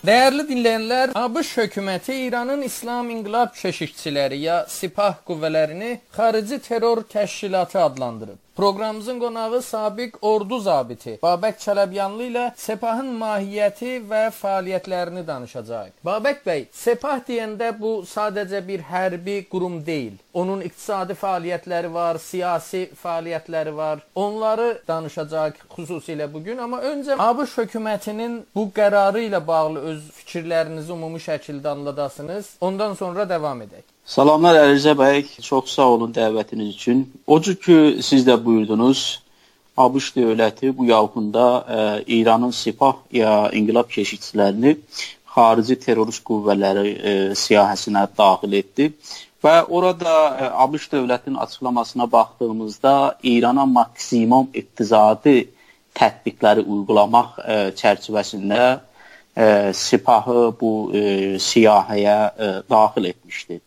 Değerli dinleyenler, ABŞ hökuməti İranın İslam İnqilab Keşikçiləri ya Sipah qüvvələrini xarici terror təşkilatı adlandırıb. Proqramımızın qonağı sabiq ordu zabiti Babək Çələbyanlı ilə Sepahın mahiyyəti və fəaliyyətlərini danışacaq. Babək bəy, Sepah deyəndə bu sadəcə bir hərbi qurum deyil. Onun iqtisadi fəaliyyətləri var, siyasi fəaliyyətləri var. Onları danışacaq xüsusilə bugün. Amma öncə ABŞ hökumətinin bu qərarı ilə bağlı öz fikirlərinizi ümumi şəkildə anladasınız. Ondan sonra davam edək. Salamlar Ərizə bəy, çox sağ olun dəvətiniz üçün. Ocu ki, siz də buyurdunuz, ABŞ dövləti bu yaxında İranın Sipah ya İnqilab Keşikçilərini xarici terrorist qüvvələri siyahəsinə daxil etdi. Və orada ABŞ dövlətinin açıqlamasına baxdığımızda İrana maksimum iqtisadi tətbiqləri uygulamaq çərçivəsində Sipahı bu siyahəyə daxil etmişdi.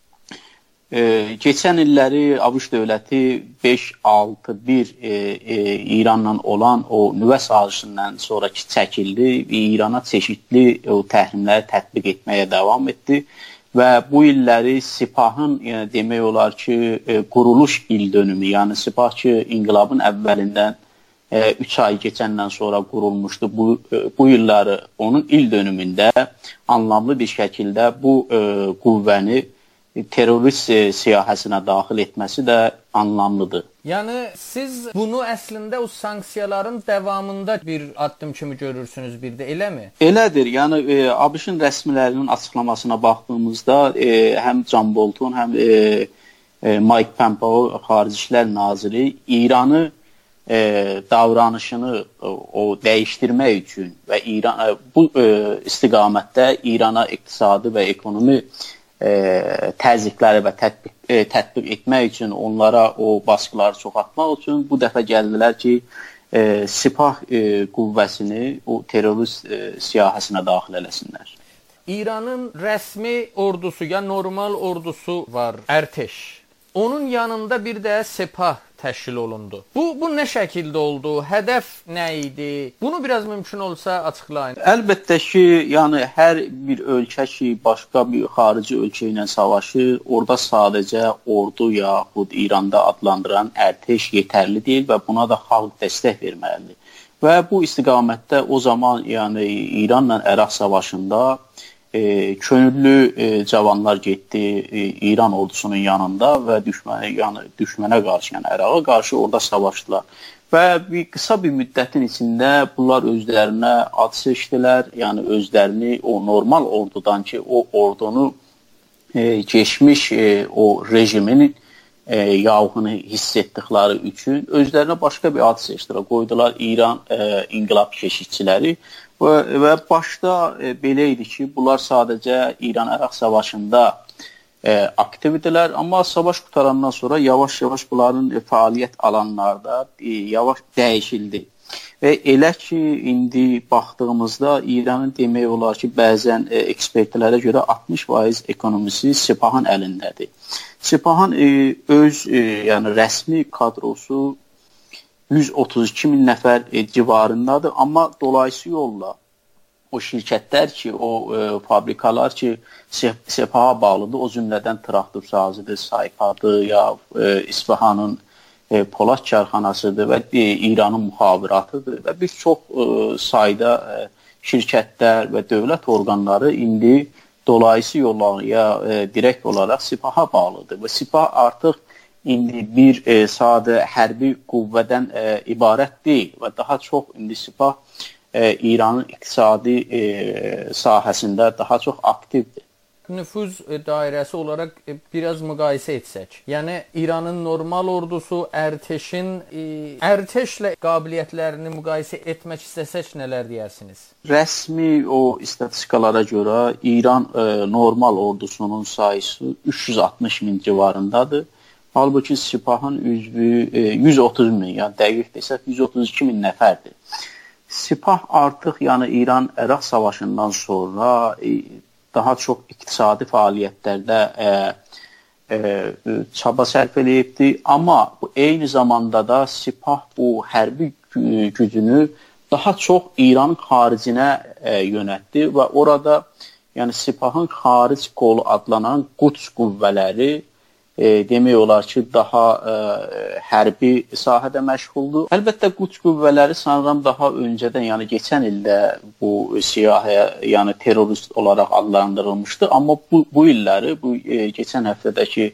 Keçən illəri ABŞ dövləti 5-6-1 İranla olan o nüvə sazişindən sonraki çəkildi və İrana çeşidli o təhrimləri tətbiq etməyə davam etdi. Və bu illəri Sipahın demək olar ki, quruluş ildönümü, yəni Sipah ki, inqilabın əvvəlindən 3 ay keçəndən sonra qurulmuşdu. Bu illəri onun ildönümündə anlamlı bir şəkildə bu qüvvəni terrorist siyahəsinə daxil etməsi də anlamlıdır. Yəni siz bunu əslində o sanksiyaların davamında bir addım kimi görürsünüz bir də, eləmi? Elədir. Yəni ABŞ-ın rəsmilərinin açıqlamasına baxdığımızda həm John Bolton, həm Mike Pompeo Xarici İşlər naziri İranı davranışını o dəyişdirmək üçün və bu istiqamətdə İrana iqtisadi və ekonomi təzyiqləri və tətbiq etmək üçün, onlara o baskıları çoxaltmaq üçün bu dəfə gəldilər ki, Sipah qüvvəsini o terrorist siyahəsinə daxil eləsinlər. İranın rəsmi ordusu, ya normal ordusu var, Ərteş. Onun yanında bir də Sepah təşkil olundu. Bu nə şəkildə oldu? Hədəf nə idi? Bunu biraz mümkün olsa açıqlayın. Əlbəttə ki, yəni hər bir ölkə ki, başqa bir xarici ölkə ilə savaşır, orada sadəcə ordu yaxud İranda adlandıran Ərteş yetərli deyil və buna da xalq dəstək verməlidir. Və bu istiqamətdə o zaman yəni İranla Əraq savaşında könüllü cavanlar getdi İran ordusunun yanında və düşmənə qarşı, yəni Əraqa qarşı orada savaşdılar. Və qısa bir müddətin içində bunlar özlərinə ad seçdilər, yəni özlərini o normal ordudan ki, o ordunu keçmiş o rejimin yavğını hiss etdikləri üçün özlərinə başqa bir ad seçdilər, qoydular İran İnqilab Keşikçiləri. Və başda belə idi ki, bunlar sadəcə İran-Əraq savaşında aktiv idilər, amma savaş qutarandan sonra yavaş-yavaş bunların fəaliyyət alanlarda yavaş dəyişildi. Və elə ki, indi baxdığımızda İranın demək olar ki, bəzən ekspertlərə görə 60% ekonomisi Sepahın əlindədir. Sepahın öz yəni rəsmi kadrosu 132 min nəfər civarındadır, amma dolayısı yolla o şirkətlər ki, o fabrikalar ki, Sepaha bağlıdır, o cümlədən traktor sazıdır, Saypadır, ya İsfahanın Polad karxanasıdır və İranın müxabiratıdır və bir çox sayda şirkətlər və dövlət orqanları indi dolayısı yolla ya direkt olaraq Sepaha bağlıdır və Sepah artıq indi bir sadə hərbi qüvvədən ibarət deyil və daha çox indi Sepah İranın iqtisadi sahəsində daha çox aktivdir. Nüfuz dairəsi olaraq biraz müqayisə etsək, yəni İranın normal ordusu Ərteşlə qabiliyyətlərini müqayisə etmək istəsək nələr deyərsiniz? Rəsmi o statistikalara görə İran normal ordusunun sayısı 360 min civarındadır. Halbuki Sepahın üzvü 130 min, yəni dəqiq desək 132 min nəfərdir. Sepah artıq yəni İran-Əraq savaşından sonra daha çox iqtisadi fəaliyyətlərdə çaba sərf eləyibdi. Amma eyni zamanda da Sepah bu hərbi gücünü daha çox İranın xaricinə yönəltdi və orada yəni Sepahın xaric qolu adlanan Quds qüvvələri demək olar ki, daha hərbi sahədə məşğuldur. Əlbəttə Quds qüvvələri sanıram daha öncədən, yəni keçən ildə bu siyahıya, yəni terrorist olaraq adlandırılmışdı, amma bu illəri, bu keçən həftədəki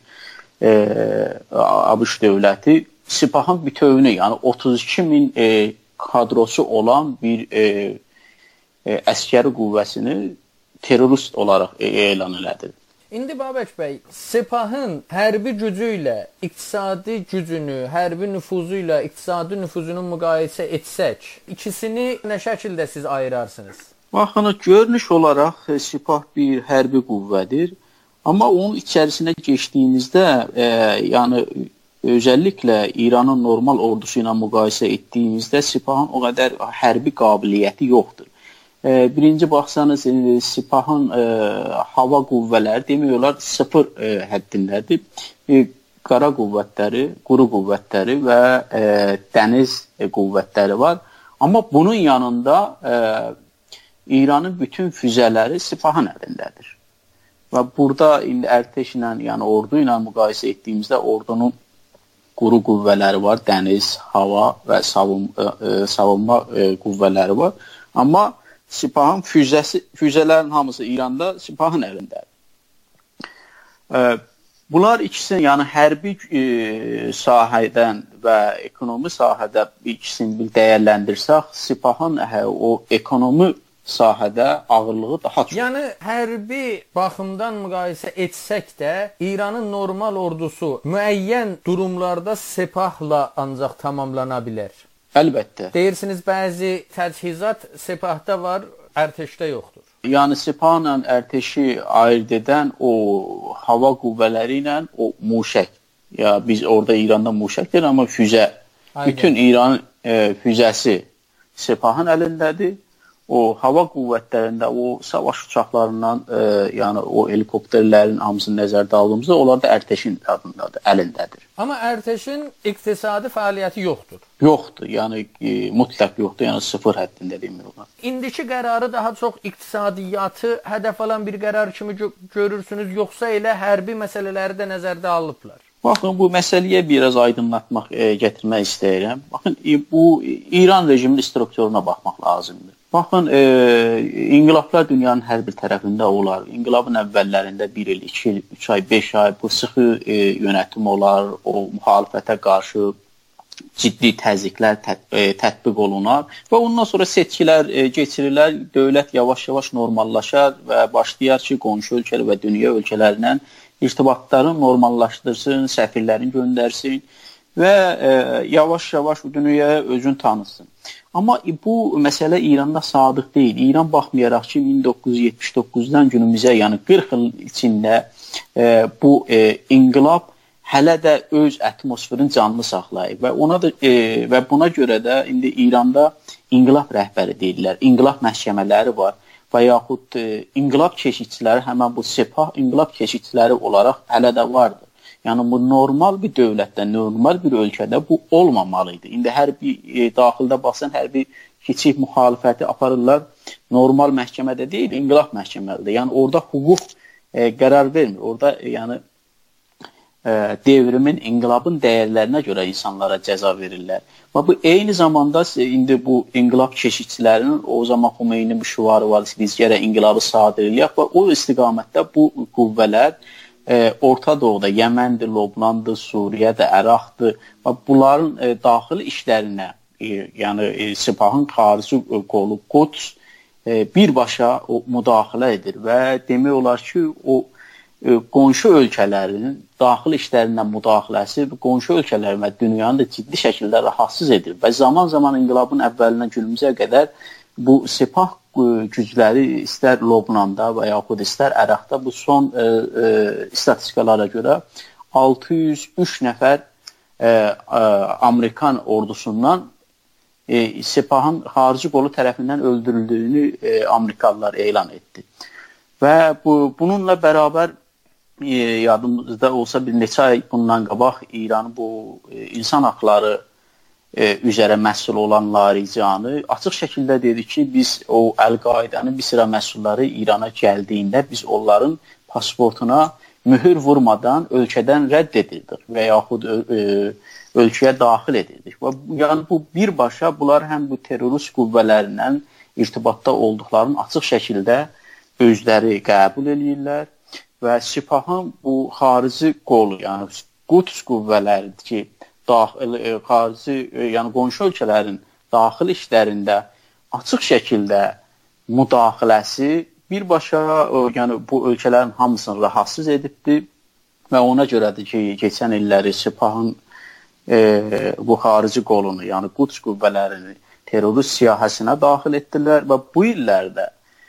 ABŞ dövləti Sepahın bütövünü, yəni 32 min kadrosu olan bir əskəri qüvvəsini terrorist olaraq elan elədi. İndi Babək bəy, Sepahın hərbi gücü ilə iqtisadi gücünü, hərbi nüfuzu ilə iqtisadi nüfuzunu müqayisə etsək, ikisini nə şəkildə siz ayırarsınız? Baxın, görünüş olaraq Sepah bir hərbi qüvvədir, amma onun içərisinə keçdiyimizdə, yəni özəlliklə İranın normal ordusu ilə müqayisə etdiyimizdə Sepahın o qədər hərbi qabiliyyəti yoxdur. Birinci baxsanız, Sepahın hava qüvvələri demək olar 0 həddindədir. Qara qüvvətləri, quru qüvvətləri və dəniz qüvvətləri var. Amma bunun yanında İranın bütün füzələri Sepahın əlindədir. Və burada indi ərtəşlə, yəni ordu ilə müqayisə etdiyimizdə ordunun quru qüvvələri var, dəniz, hava və savunma qüvvələri var. Amma Sepahın füzələrin hamısı İranda Sepahın əlindədir. Bunlar ikisini, yəni hərbi sahədən və ekonomi sahədə ikisini bir dəyərləndirsək, Sepahın o ekonomi sahədə ağırlığı daha çox. Yəni hərbi baxımdan müqayisə etsək də, İranın normal ordusu müəyyən durumlarda Sepahla ancaq tamamlana bilər. Əlbəttə. Deyirsiniz, bəzi təchizat Sepahda var, ərtəşdə yoxdur. Yəni Sepahla ərtəşi ayırt edən o hava qüvvələri ilə o muşək. Ya biz orada İranda muşək deyil, amma füzə. Aynen. Bütün İranın füzəsi Sepahın əlindədir. O hava qüvvətlərində, o savaş uçaqlarından, yəni o helikopterlərin hamısını nəzərdə aldığımızda, onlar da ərtəşin adındadır, əlindədir. Amma ərtəşin iqtisadi fəaliyyəti yoxdur. Yoxdur, yəni mütləq yoxdur, yəni 0 həddində demək olar. İndiki qərarı daha çox iqtisadiyyatı hədəf alan bir qərar kimi görürsünüz, yoxsa elə hərbi məsələləri də nəzərdə alıblar? Baxın, bu məsələyə biraz aydınlatmaq, gətirmək istəyirəm. Baxın, bu İran rejiminin strukturuna baxmaq lazımdır. Baxın, inqilablar dünyanın hər bir tərəfində olar. İnqilabın əvvəllərində 1 il, 2 il, 3 ay, 5 ay bu sıxı yönetim olar, o müxalifətə qarşı ciddi təzyiqlər tətbiq olunar və ondan sonra seçkilər keçirilir, dövlət yavaş-yavaş normallaşar və başlayar ki, qonşu ölkələr və dünya ölkələrindən irtibatlarını normallaşdırsın, səfirlərini göndərsin və yavaş-yavaş dünyaya özünü tanısın. Amma bu məsələ İranda sadıq deyil. İran baxmayaraq ki, 1979-dan günümüzə, yəni 40 il içində bu inqilab hələ də öz atmosferini canlı saxlayıb və buna görə də indi İranda inqilab rəhbəri deyirlər, inqilab məhkəmələri var və yaxud inqilab keşikçiləri, həmən bu Sepah inqilab keşikçiləri olaraq hələ də vardır. Yəni bu normal bir dövlətdə, normal bir ölkədə bu olmamalıydı. İndi hər bir daxildə baxsan, hər bir kiçik müxalifəti aparırlar, normal məhkəmədə deyil, inqilab məhkəməlidir. Yəni orada hüquq qərar vermir. Orada yəni devrimin, inqilabın dəyərlərinə görə insanlara cəza verirlər. Və bu eyni zamanda indi bu inqilab keşikçilərinin o zaman Xomeynin bir şüarı var, biz gərək inqilabı sadir eləyək və o istiqamətdə bu qüvvələr Orta Doğuda, Yəməndir, Lobnandır, Suriyədir, Əraqdır və bunların daxili işlərinə, yəni Sepahın xarici qolu Quds birbaşa müdaxilə edir və demək olar ki, o qonşu ölkələrin daxili işlərindən müdaxiləsi qonşu ölkələrin və dünyanı da ciddi şəkildə rahatsız edir və zaman-zaman inqilabın əvvəlindən günümüzə qədər bu Sepah gücləri istər Lobnanda və yaxud istər Əraqda bu son statistikalara görə 603 nəfər Amerikan ordusundan Sepahın xarici qolu tərəfindən öldürüldüyünü Amerikalılar elan etdi. Və bununla bərabər yadımızda olsa bir neçə ay bundan qabaq İranın bu insan haqları üzərə məsul olan Laricanı açıq şəkildə dedi ki, biz o Əl-Qaidanın bir sıra məsulları İrana gəldiyində biz onların pasportuna mühür vurmadan ölkədən rədd edirdik və yaxud ölkəyə daxil edirdik. Yəni bu birbaşa bunlar həm bu terrorist qüvvələrindən irtibatda olduqlarını açıq şəkildə özləri qəbul edirlər və Sepahın bu xarici qolu, yəni Quds qüvvələri ki, xarici, yəni qonşu ölkələrin daxil işlərində açıq şəkildə müdaxiləsi birbaşa yəni bu ölkələrin hamısını rahatsız edibdir və ona görədir ki, keçən illəri Sepahın bu xarici qolunu, yəni Quds qüvvələrini terrorist siyahəsinə daxil etdilər və bu illərdə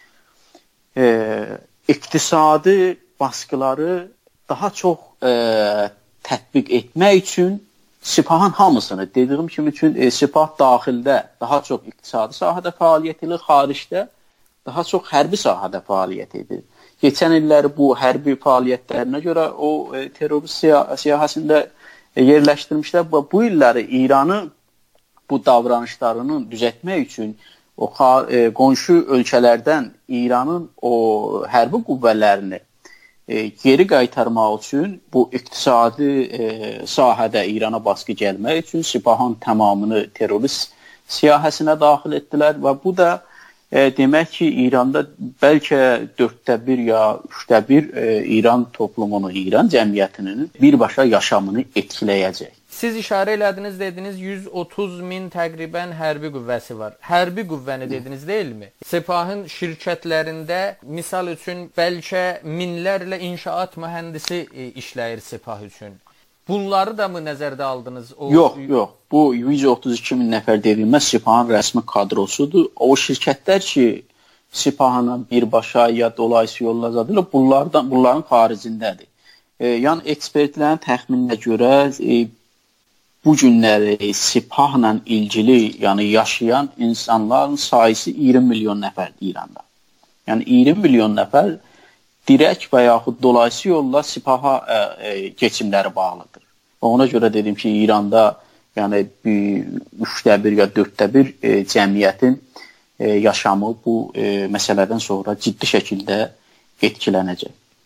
iqtisadi baskıları daha çox tətbiq etmək üçün Sepahın hamısını, dediyim kimi üçün Sepah daxildə daha çox iqtisadi sahədə fəaliyyət edir, xaricdə daha çox hərbi sahədə fəaliyyət edir. Keçən illəri bu hərbi fəaliyyətlərinə görə o terrorist siyahəsində yerləşdirmişlər və bu illəri İranı bu davranışlarını düzəltmək üçün o qonşu ölkələrdən İranın o hərbi qüvvələrini geri qaytarmaq üçün bu iqtisadi sahədə İrana baskı gəlmək üçün Sepahın tamamını terrorist siyahəsinə daxil etdilər və bu da demək ki, İranda bəlkə 4/1 ya 3/1 İran toplumunu, İran cəmiyyətinin birbaşa yaşamını etkiləyəcək. Siz işarə elədiniz, dediniz 130 min təqribən hərbi qüvvəsi var. Hərbi qüvvəni dediniz, deyilmi? Sepahın şirkətlərində misal üçün bəlkə minlərlə inşaat mühəndisi işləyir Sepah üçün. Bunları da mı nəzərdə aldınız? Yox. Bu 132 min nəfər deyilməz Sepahın rəsmi kadrosudur. O şirkətlər ki, Sepahın birbaşa ya dolayısı yolla zadırlar, bunların xaricindədir. Yəni ekspertlərin təxmininə görə bu günləri Sepahla ilgili, yəni yaşayan insanların sayısı 20 milyon nəfərdir İranda. Yəni 20 milyon nəfər direkt və yaxud dolayısı yolla Sepaha keçimləri bağlıdır. Ona görə dedim ki, İranda yəni 3/1 ya 4/1 cəmiyyətin yaşamı bu məsələdən sonra ciddi şəkildə etkilənəcək.